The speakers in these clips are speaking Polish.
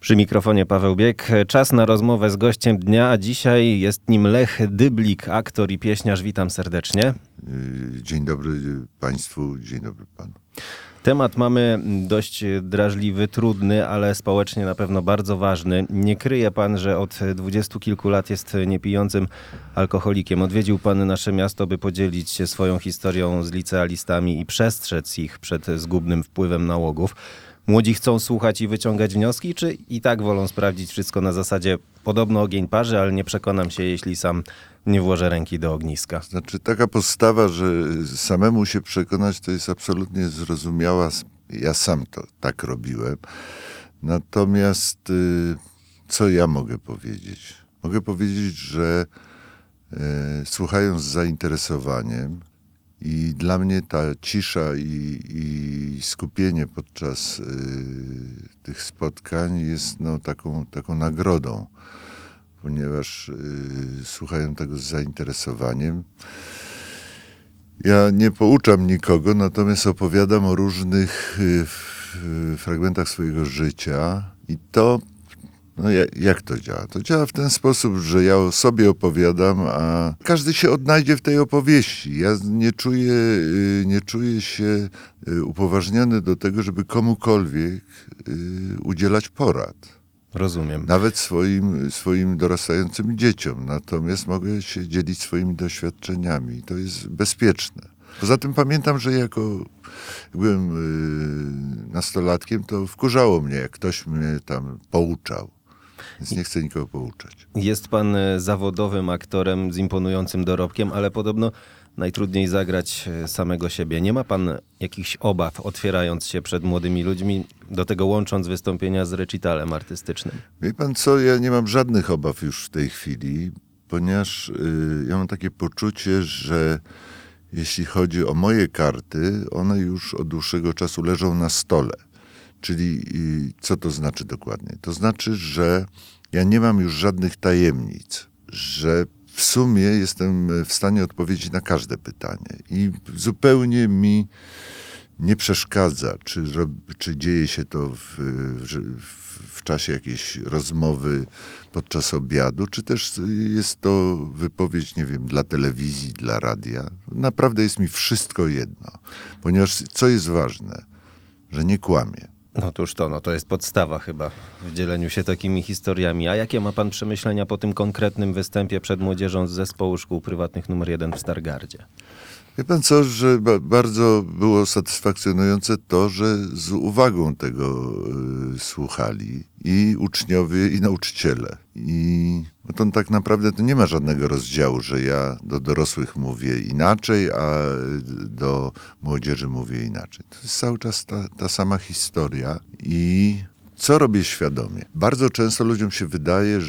Przy mikrofonie Paweł Biek. Czas na rozmowę z gościem dnia, a dzisiaj jest nim Lech Dyblik, aktor i pieśniarz. Witam serdecznie. Dzień dobry Państwu, dzień dobry Panu. Temat mamy dość drażliwy, trudny, ale społecznie na pewno bardzo ważny. Nie kryje pan, że od 20 kilku lat jest niepijącym alkoholikiem. Odwiedził pan nasze miasto, by podzielić się swoją historią z licealistami i przestrzec ich przed zgubnym wpływem nałogów. Młodzi chcą słuchać i wyciągać wnioski, czy i tak wolą sprawdzić wszystko na zasadzie podobno ogień parzy, ale nie przekonam się, jeśli sam nie włożę ręki do ogniska? Znaczy taka postawa, że samemu się przekonać, to jest absolutnie zrozumiała. Ja sam to tak robiłem. Natomiast co ja mogę powiedzieć? Mogę powiedzieć, że słuchając z zainteresowaniem, i dla mnie ta cisza i skupienie podczas tych spotkań jest taką nagrodą, ponieważ słuchają tego z zainteresowaniem. Ja nie pouczam nikogo, natomiast opowiadam o różnych fragmentach swojego życia i to, jak to działa? To działa w ten sposób, że ja o sobie opowiadam, a każdy się odnajdzie w tej opowieści. Ja nie czuję się upoważniony do tego, żeby komukolwiek udzielać porad. Rozumiem. Nawet swoim dorastającym dzieciom. Natomiast mogę się dzielić swoimi doświadczeniami. To jest bezpieczne. Poza tym pamiętam, że jak byłem nastolatkiem, to wkurzało mnie, jak ktoś mnie tam pouczał. Więc nie chcę nikogo pouczać. Jest pan zawodowym aktorem z imponującym dorobkiem, ale podobno najtrudniej zagrać samego siebie. Nie ma pan jakichś obaw, otwierając się przed młodymi ludźmi, do tego łącząc wystąpienia z recitalem artystycznym? Wie pan co, ja nie mam żadnych obaw już w tej chwili, ponieważ ja mam takie poczucie, że jeśli chodzi o moje karty, one już od dłuższego czasu leżą na stole. Czyli co to znaczy dokładnie? To znaczy, że ja nie mam już żadnych tajemnic, że w sumie jestem w stanie odpowiedzieć na każde pytanie i zupełnie mi nie przeszkadza, czy dzieje się to w czasie jakiejś rozmowy podczas obiadu, czy też jest to wypowiedź, nie wiem, dla telewizji, dla radia. Naprawdę jest mi wszystko jedno, ponieważ co jest ważne, że nie kłamię. Otóż to jest podstawa chyba w dzieleniu się takimi historiami. A jakie ma pan przemyślenia po tym konkretnym występie przed młodzieżą z zespołu szkół prywatnych nr 1 w Stargardzie? Wie pan co, że bardzo było satysfakcjonujące to, że z uwagą tego słuchali i uczniowie, i nauczyciele. I to tak naprawdę to nie ma żadnego rozdziału, że ja do dorosłych mówię inaczej, a do młodzieży mówię inaczej. To jest cały czas ta sama historia i co robię świadomie? Bardzo często ludziom się wydaje,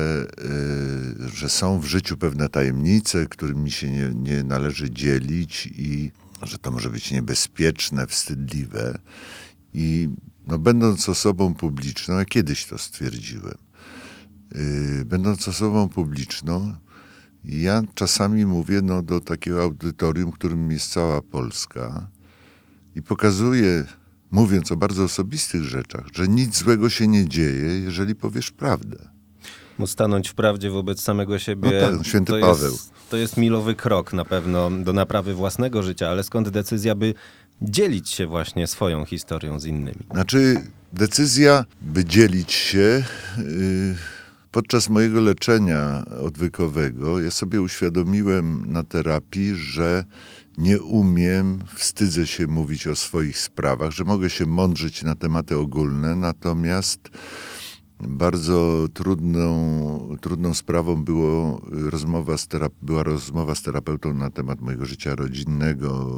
że są w życiu pewne tajemnice, którymi się nie należy dzielić i że to może być niebezpieczne, wstydliwe. I będąc osobą publiczną, ja kiedyś to stwierdziłem, będąc osobą publiczną, ja czasami mówię do takiego audytorium, którym jest cała Polska i pokazuję, mówiąc o bardzo osobistych rzeczach, że nic złego się nie dzieje, jeżeli powiesz prawdę. Stanąć w prawdzie wobec samego siebie, tak, święty Paweł. To jest milowy krok na pewno do naprawy własnego życia, ale skąd decyzja, by dzielić się właśnie swoją historią z innymi? Znaczy, decyzja, by dzielić się, podczas mojego leczenia odwykowego, ja sobie uświadomiłem na terapii, że nie umiem, wstydzę się mówić o swoich sprawach, że mogę się mądrzyć na tematy ogólne, natomiast bardzo trudną sprawą była rozmowa z terapeutą na temat mojego życia rodzinnego,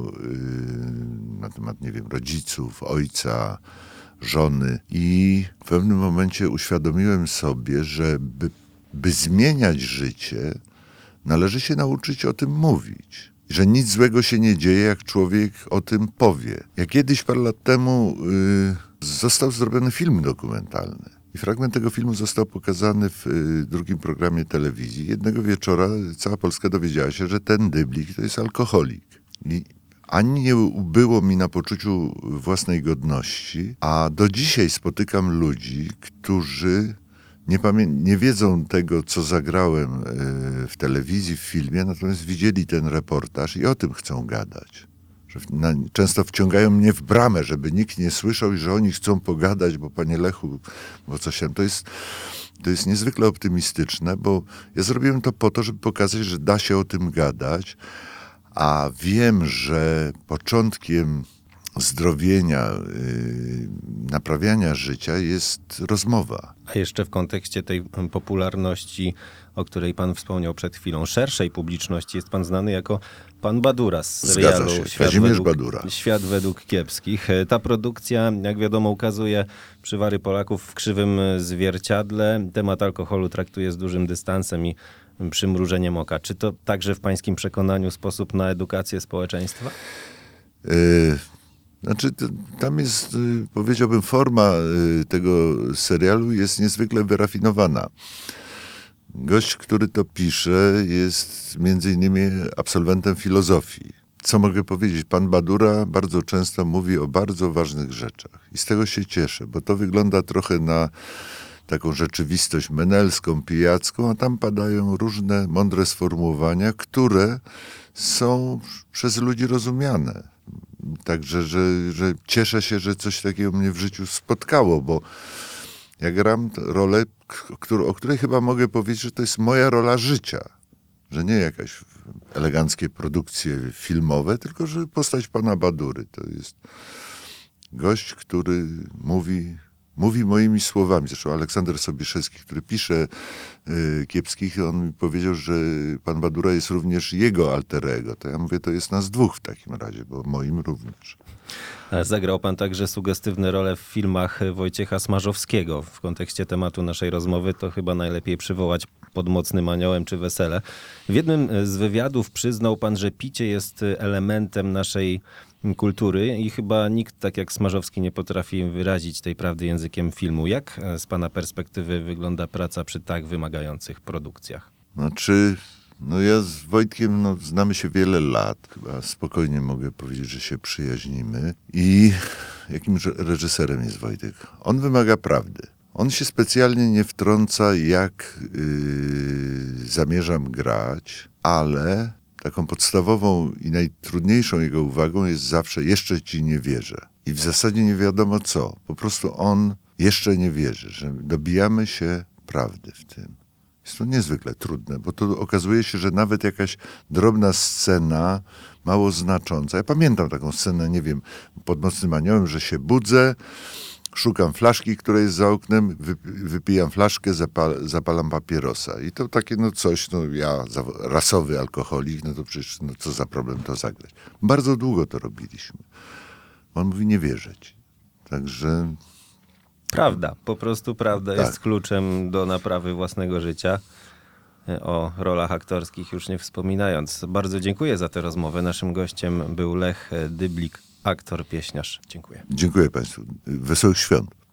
na temat, nie wiem, rodziców, ojca, żony. I w pewnym momencie uświadomiłem sobie, że by zmieniać życie, należy się nauczyć o tym mówić. Że nic złego się nie dzieje, jak człowiek o tym powie. Ja kiedyś, parę lat temu, został zrobiony film dokumentalny. I fragment tego filmu został pokazany w drugim programie telewizji. Jednego wieczora cała Polska dowiedziała się, że ten Dyblik to jest alkoholik. I ani nie ubyło mi na poczuciu własnej godności, a do dzisiaj spotykam ludzi, którzy nie wiedzą tego, co zagrałem w telewizji, w filmie, natomiast widzieli ten reportaż i o tym chcą gadać. Że często wciągają mnie w bramę, żeby nikt nie słyszał i że oni chcą pogadać, bo panie Lechu, bo coś tam. To jest niezwykle optymistyczne, bo ja zrobiłem to po to, żeby pokazać, że da się o tym gadać, a wiem, że początkiem zdrowienia, naprawiania życia jest rozmowa. A jeszcze w kontekście tej popularności, o której pan wspomniał przed chwilą, szerszej publiczności, jest pan znany jako pan Badura z serialu Zgadza się, Kazimierz Badura. Świat według kiepskich. Ta produkcja, jak wiadomo, ukazuje przywary Polaków w krzywym zwierciadle. Temat alkoholu traktuje z dużym dystansem i przymrużeniem oka. Czy to także w pańskim przekonaniu sposób na edukację społeczeństwa? Znaczy, tam jest, powiedziałbym, forma tego serialu jest niezwykle wyrafinowana. Gość, który to pisze, jest między innymi absolwentem filozofii. Co mogę powiedzieć? Pan Badura bardzo często mówi o bardzo ważnych rzeczach. I z tego się cieszę, bo to wygląda trochę na taką rzeczywistość menelską, pijacką, a tam padają różne mądre sformułowania, które są przez ludzi rozumiane. Także, że cieszę się, że coś takiego mnie w życiu spotkało, bo ja gram rolę, o której chyba mogę powiedzieć, że to jest moja rola życia. Że nie jakaś eleganckie produkcje filmowe, tylko że postać pana Badury. To jest gość, który mówi moimi słowami. Zresztą Aleksander Sobieszewski, który pisze Kiepskich, on mi powiedział, że pan Badura jest również jego alter ego. To ja mówię, to jest nas dwóch w takim razie, bo moim również. Zagrał pan także sugestywne role w filmach Wojciecha Smarzowskiego. W kontekście tematu naszej rozmowy to chyba najlepiej przywołać Pod mocnym aniołem czy Wesele. W jednym z wywiadów przyznał pan, że picie jest elementem naszej kultury i chyba nikt tak jak Smarzowski nie potrafi wyrazić tej prawdy językiem filmu. Jak z pana perspektywy wygląda praca przy tak wymagających produkcjach? Znaczy, ja z Wojtkiem znamy się wiele lat. Chyba spokojnie mogę powiedzieć, że się przyjaźnimy. I jakim reżyserem jest Wojtek? On wymaga prawdy. On się specjalnie nie wtrąca, jak zamierzam grać, ale taką podstawową i najtrudniejszą jego uwagą jest zawsze jeszcze ci nie wierzę. I w zasadzie nie wiadomo co. Po prostu on jeszcze nie wierzy, że dobijamy się prawdy w tym. Jest to niezwykle trudne, bo to okazuje się, że nawet jakaś drobna scena, mało znacząca. Ja pamiętam taką scenę, nie wiem, Pod mocnym aniołem, że się budzę, szukam flaszki, która jest za oknem, wypijam flaszkę, zapalam papierosa. I to takie coś, ja rasowy alkoholik, to przecież co za problem to zagrać. Bardzo długo to robiliśmy. On mówi, nie wierzę ci. Także... Prawda, po prostu prawda Tak. jest kluczem do naprawy własnego życia. O rolach aktorskich już nie wspominając. Bardzo dziękuję za tę rozmowę. Naszym gościem był Lech Dyblik, aktor, pieśniarz. Dziękuję. Dziękuję państwu. Wesołych świąt.